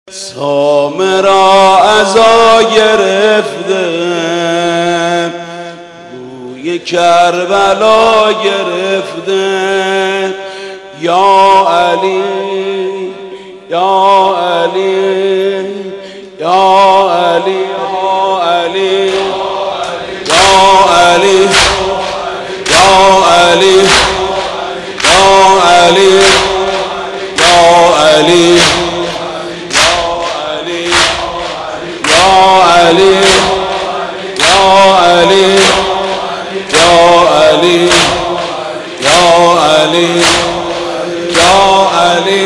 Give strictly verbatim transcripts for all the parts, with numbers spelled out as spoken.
سامرا عزا گرفته، روی کربلا گرفته. یا علی یا علی یا علی یا علی یا علی یا علی یا علی یا علی علی یا علی یا علی یا علی یا علی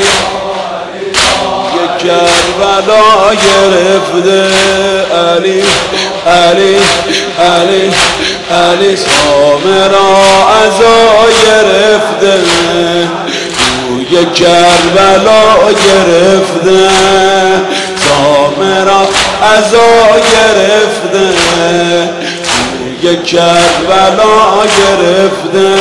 یک کربلا گرفته. علی علی علی علی سامرا عزا گرفته، روی کربلا گرفته. سامرا عزا گرفته، روی کربلا گرفته.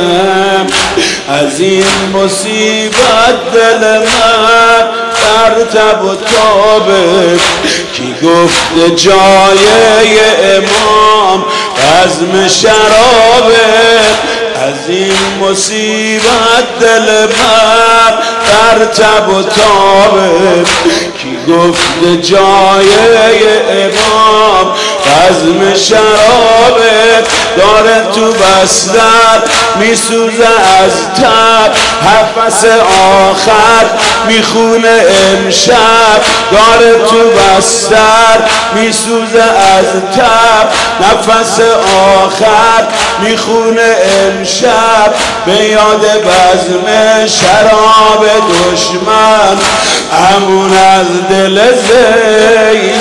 از این مصیبت دل من در تب و تابه، کی گفت جای امام بزم شرابه. از این مصیبت دل من در تب و تابه، کی گفت جای امام بزم شرابه. داره تو بستر میسوزه از تب، نفس آخر میخونه امشب. داره تو بستر میسوزه از تب، نفس آخر میخونه امشب. به یاد بزم شراب دشمن، امون از دل زینب،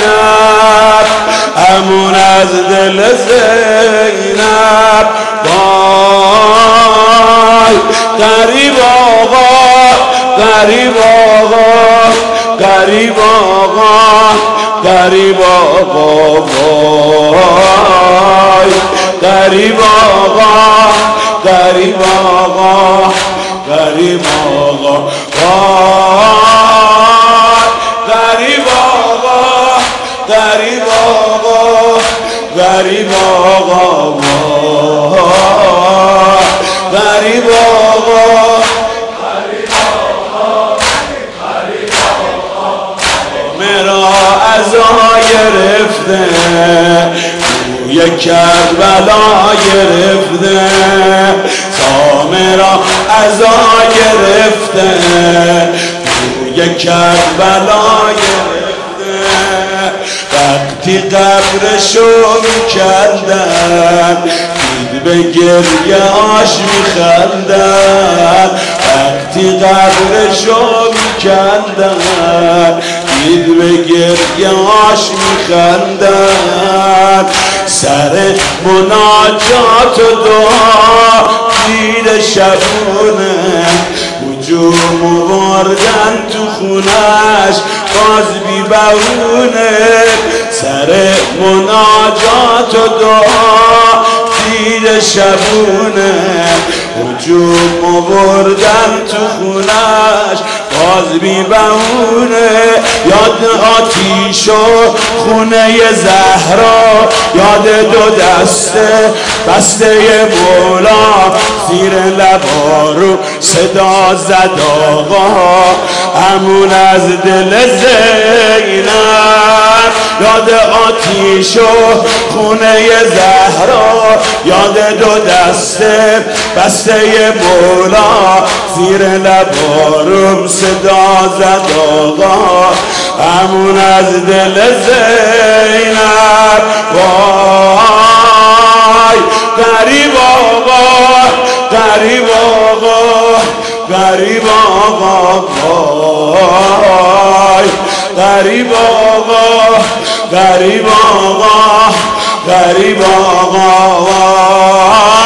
امون از دل زینب. وای غریب آقا، غریب آقا، غریب آقا، غریب آقا. وای غریب آقا، غریب آقا، غریب آقا. وای غریب آقا، غریب آقا، غریب آقا. وای غریب آقا، غریب آقا، غریب آقا. مرا عزا گرفته، روی کربلا گرفته. سامرا عزا گرفته، روی کربلا گرفته. وقتی قبرشو میکردن، دید به گریه‌اش میخندن. وقتی قبرشو میکردن، دید به گریه‌اش میخندن. سر مناجات و دعا دید شبونه، هجوم وردن تو خونش باز بی بهونه. سر مناجات و دعا دید شبونه، هجوم وردن تو خونش باز بی بهونه. یاد آتیش و خونه زهرا، یاد دو دسته بسته مولا. زیر لبارو صدا زد آقا، امون از دل زینب. یاد آتیش و خونه زهرا، یاد دو دسته بسته مولا. زیر لبارم صدا زد آقا، امون از دل زینب. وای غریب آقا، غریب آقا، غریب آقا. وای غریب آقا، غریب آقا، غریب آقا.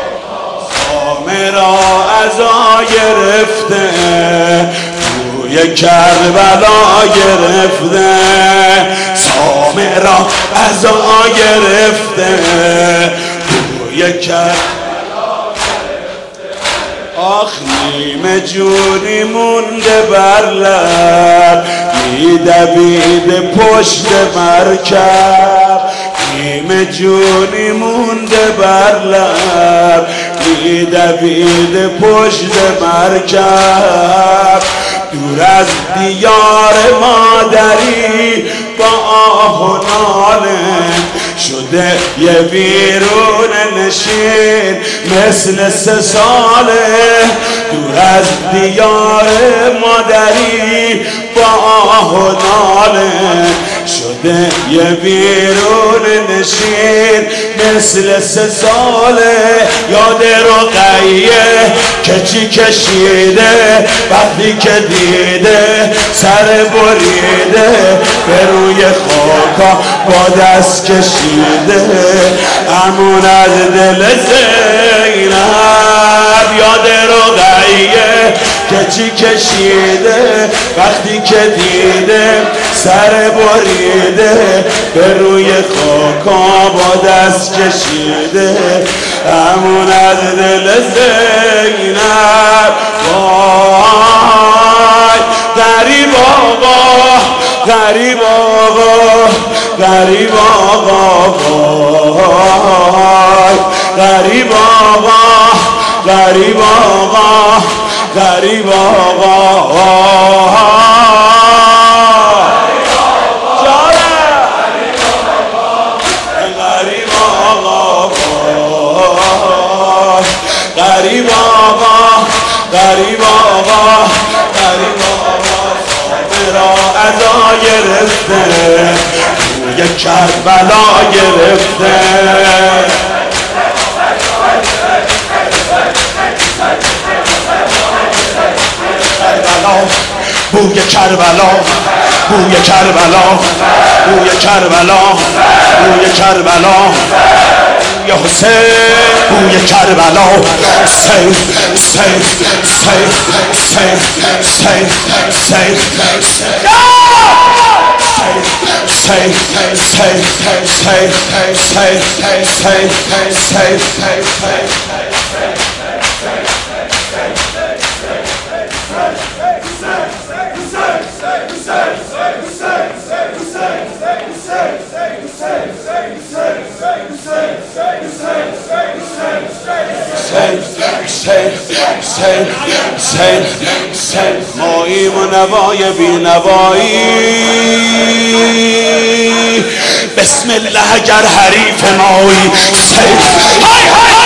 عزا گرفته، روی کربلا گرفته، سامرا عزا گرفته، بوی کربلا گرفته. آخ نیمه جونی مونده بر لب، میدوید پشت مرکب. نیمه جونی مونده بر لب، میدوید پشت مرکب. دور از دیار مادری با آه و ناله، شده یه ویرون نشین مثل سه ساله. دور از دیار مادری با آه و ناله، شده یه ویرون نشین مثل سه ساله. یاد رقیه که چی کشیده وقتی که دیده سر بریده، به روی خاکا با دست کشیده. امون از دل زینب یاد رقیه که چی کشیده وقتی که دیده سر بریده، به روی خاکا با دست کشیده. امون از دل زینب. وای غریب آقا، غریب آقا، غریب آقا، وای غریب آقا، غریب آقا، غریب آقا. غریب آقا، غریب آقا، غریب آقا، سامرا عزا گرفته، بوی کربلا گرفته. کربلا، بوی کربلا، بوی کربلا، بوی کربلا، بوی کربلا، یا حسین بوی کربلا. سیف سیف سیف سیف سیف سیف سیف سیف سیف. ماییم و نوای بی نوایی، بسم الله اگر حریف مایی. سیف های های